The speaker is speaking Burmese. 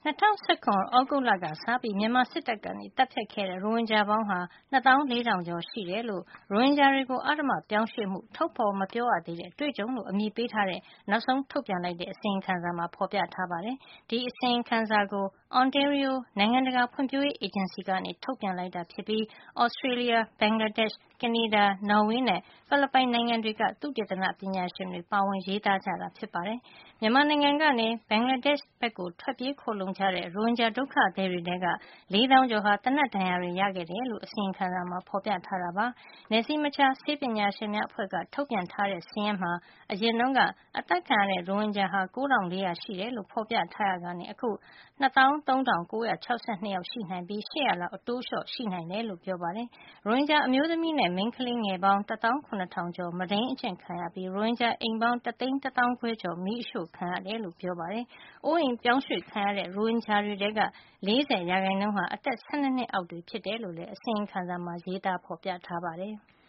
2019 သြဂုတ်လကစပြီး မြန်မာစစ်တပ်ကသတ်ဖြတ်ခဲ့တဲ့ ရိုဟင်ဂျာပေါင်းဟာ 240,000 ကျော်ရှိတယ်လို့ ရိုဟင်ဂျာတွေကို အဓမ္မပြောင်းရွှေ့မှု ထုတ်ဖေါ်မပြောရသေးတဲ့ အတွေ့အကြုံလို့ အမည်ပေးထားတဲ့ နောက်ဆုံးထုတ်ပြန်လိုက်တဲ့ အစီရင်ခံစာမှာ ဖေါ်ပြထားပါတယ်။ ဒီအစီရင်ခံစာကို Ontario နိုင်ငံတကာဖွံ့ဖြိုးရေးအေဂျင်စီက ထုတ်ပြန်လိုက်တာဖြစ်ပြီး Australia, Bangladesh, ကနေဒါ၊ နော်ဝေနဲ့ ဖိလစ်ပိုင်နိုင်ငံတွေက သုတေသနပညာရှင်တွေ ပါဝင်ရေးသားကြတာ ဖြစ်ပါတယ်။ မြန်မာနိုင်ငံကနေ ဘင်္ဂလားဒေ့ရှ်ဘက် ထွက်ပြေးခိုလှုံကြတဲ့ ရိုဟင်ဂျာဒုက္ခသည်တွေထဲက ၄ သောင်းကျော်ဟာ သေနတ်ဒဏ်ရာတွေ ရခဲ့တယ်လို့ အစီရင်ခံစာမှာ ဖေါ်ပြထားတာပါ။ နယ်စည်းမခြား ဆေးပညာရှင်များအဖွဲ့က ထုတ်ပြန်ထားတဲ့ စာရင်းမှာ အရင်တုန်းက အသတ်ခံရတဲ့ ရိုဟင်ဂျာ ၉,၄၀၀ ရှိတယ်လို့ ဖေါ်ပြထားရာကနေ အခု 23,962 ယောက်ရှိနိုင်ပြီး ၈၀၀ လောက် အတိုးလျှော့ရှိနိုင်တယ်လို့ ပြောပါတယ်။ ရိုဟင်ဂျာအမျိုးသမီးနဲ့ မိန်းကလေးငယ်ပေါင်း 17,000 ကျော် မုဒိန်းအကျင့်ခံရပြီး ရိုဟင်ဂျာအိမ်ပေါင်း 1၁၅,၀၀၀ ကျော် မီးရှို့ခံရတယ်လို့ ပြောပါတယ်။ အိုးအိမ်ပြောင်းရွှေ့ခံရတဲ့ ရိုဟင်ဂျာတွေထဲက 40 % ဟာ အသက် 12 နှစ်အောက်တွေ ဖြစ်တယ်လို့လည်း အစီရင်ခံစာမှာ ရေးသားဖေါ်ပြထားပါတယ်။